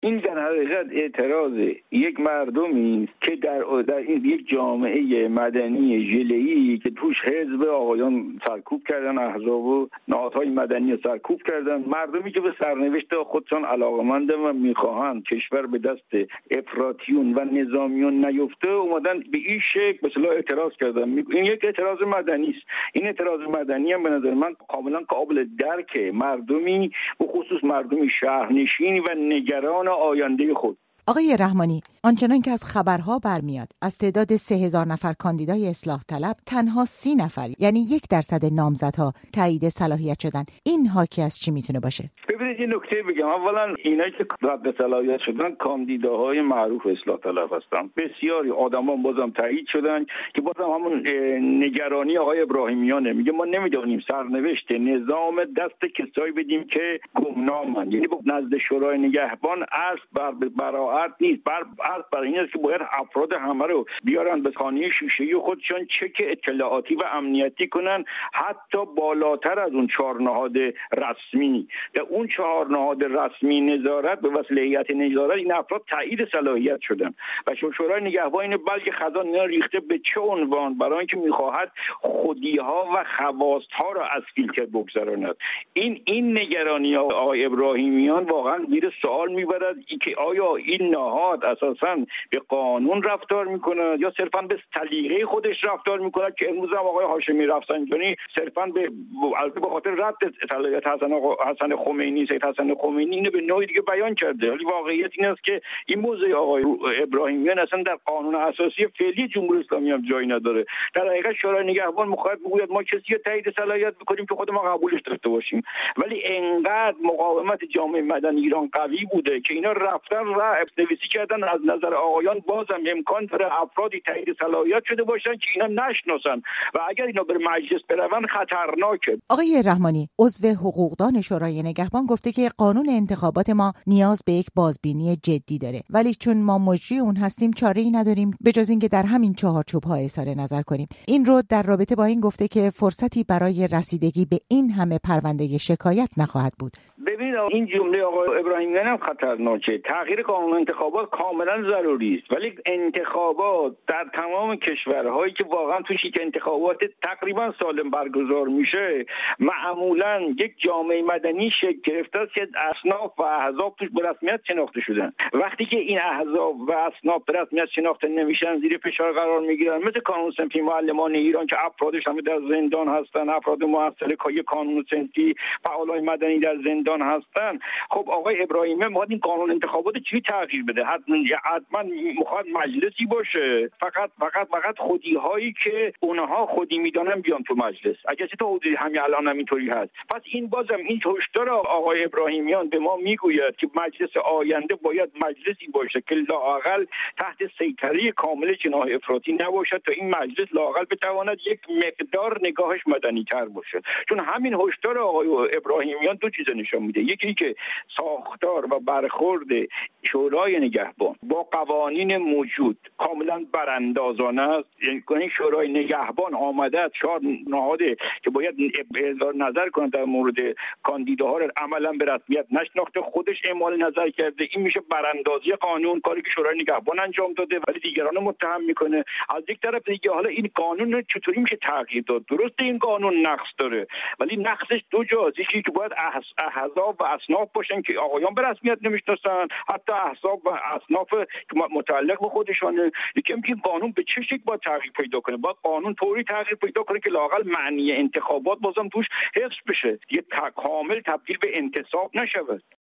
این در حقیقت اعتراض یک مردمی که در این یک جامعه مدنی ژله‌ای که توش حزب آقایان سرکوب کردن، احزاب و نهادهای مدنی سرکوب کردن، مردمی که به سرنوشت خودشان علاقه‌مندن و میخواهند کشور به دست افراطیون و نظامیون نیفته، اومدن به این شکل به اصطلاح اعتراض کردن. این یک اعتراض مدنی است. این اعتراض مدنی هم به نظر من کاملا قابل درک. مردمی به خصوص مردمی شهرنشین و نگران آینده خود. آقای رحمانی، آنچنان که از خبرها برمیاد از تعداد 3000 نفر کاندیدای اصلاح طلب تنها 30 نفر، یعنی 1% نامزدها تایید صلاحیت شدن. این حاکی از چی میتونه باشه؟ ببینید یه نکته بگم. اولا اینایی که رد صلاحیت شدن کاندیداهای معروف اصلاح طلب هستن. بسیاری آدما بازم تایید شدن که بازم همون نگرانی آقای ابراهیمیانه، میگه ما نمیدونیم سرنوشت نظام دست کسایی بدیم که گمنامن. یعنی نزد شورای نگهبان اصل براعت نیست، اصل برای این است که باید افراد همه رو بیارن به خانه شیشه‌ای خودشون چک اطلاعاتی و امنیتی کنن، حتی بالاتر از اون 4 نهاد رسمی. در اون 4 نهاد رسمی نظارت به وسیله هیئت نظارت این افراد تایید صلاحیت شدن و شورای نگهبان بلکه خزان اینا ریخته به چه عنوان؟ برای اینکه میخواهد خودی‌ها و خواست‌ها را از فیلتر بگذراند. این نگرانی آقای ابراهیمیان واقعا زیر سوال میبرد که آیا این نهاد اساساً به قانون رفتار میکنه یا صرفاً به سلیقه خودش رفتار میکنه که امروز هم آقای هاشمی رفسنجانی صرفاً به خاطر رد صلاحیت حسن خمینی، سید حسن خمینی اینو به نوعی دیگه بیان کرده. ولی واقعیت این است که این موضوع آقای ابراهیمیان اصلا در قانون اساسی فعلی جمهوری اسلامی هم جایی نداره. در حقیقت شورای نگهبان میخواد بگوید ما کسی رو تایید صلاحیت بکنیم که خود ما قبولش داشته باشیم، ولی انقدر مقاومت جامعه مدنی ایران قوی بوده که اینا رفتن و نویسی کردن از نظر آقایان بازم امکان داره افرادی تایید صلاحیت شده باشن که اینا نشناسن و اگر اینا به مجلس برون خطرناکه. آقای رحمانی، عضو حقوقدان شورای نگهبان گفته که قانون انتخابات ما نیاز به یک بازبینی جدی داره، ولی چون ما مجری اون هستیم چاره‌ای نداریم به جز اینکه در همین چهارچوب‌ها اظهار نظر کنیم. این رو در رابطه با این گفته که فرصتی برای رسیدگی به این همه پرونده شکایت نخواهد بود. ببینید این جمله آقای ابراهیمیان هم خطرناکه. تغییر قانون انتخابات کاملا ضروری است، ولی انتخابات در تمام کشورهایی که واقعا توش یک انتخابات تقریبا سالم برگزار میشه معمولا یک جامعه مدنی شکل گرفته است که اصناف و احزاب توش به رسمیت شناخته شدن. وقتی که این احزاب و اصناف به رسمیت شناخته نمیشن زیر فشار قرار میگیرن، مثل کانون صنفی معلمان ایران که افرادش هم در زندان هستن، افراد مؤثر کانون صنفی، فعالای مدنی در زندان هستن. خب آقای ابراهیمی میخواد این قانون انتخابات چی تغییر بده؟ حتما میخواد مجلسی باشه، فقط خودی هایی که اونها خودی میدونن بیان تو مجلس. اگه چه تو همین الان هم اینطوری هست، پس این بازم این هشدار آقای ابراهیمیان به ما میگوید که مجلس آینده باید مجلسی باشه که لااقل تحت سیطره کامل جناح افراطی نباشد تا این مجلس لااقل بتواند یک مقدار نگاهش مدنی تر باشه. چون همین هشدار آقای ابراهیمیان دو چیز نشون میده. یکی که ساختار و برخورد شورای نگهبان با قوانین موجود کاملا براندازانه است. یعنی شورای نگهبان آمده از 4 نهاده که باید اظهار نظر کنه در مورد کاندیداها را عملا به رسمیت نشناخته، خودش اعمال نظر کرده. این میشه براندازی قانون، کاری که شورای نگهبان انجام داده ولی دیگران متهم میکنه. از یک طرف دیگه حالا این قانون چطوری میشه تغییر داد؟ درسته این قانون نقص داره، ولی نقصش دو جاست. یکی که باید احزاب و اصناف باشن که آقایان به رسمیت نمیشناسن، حتی احزاب و اصناف که متعلق به خودشانه. یکی این قانون به چه شکل باید تغییر پیدا کنه؟ باید قانون طوری تغییر پیدا کنه که لااقل معنی انتخابات بازم توش حفظ بشه، یه کامل تبدیل به انتصاب نشود.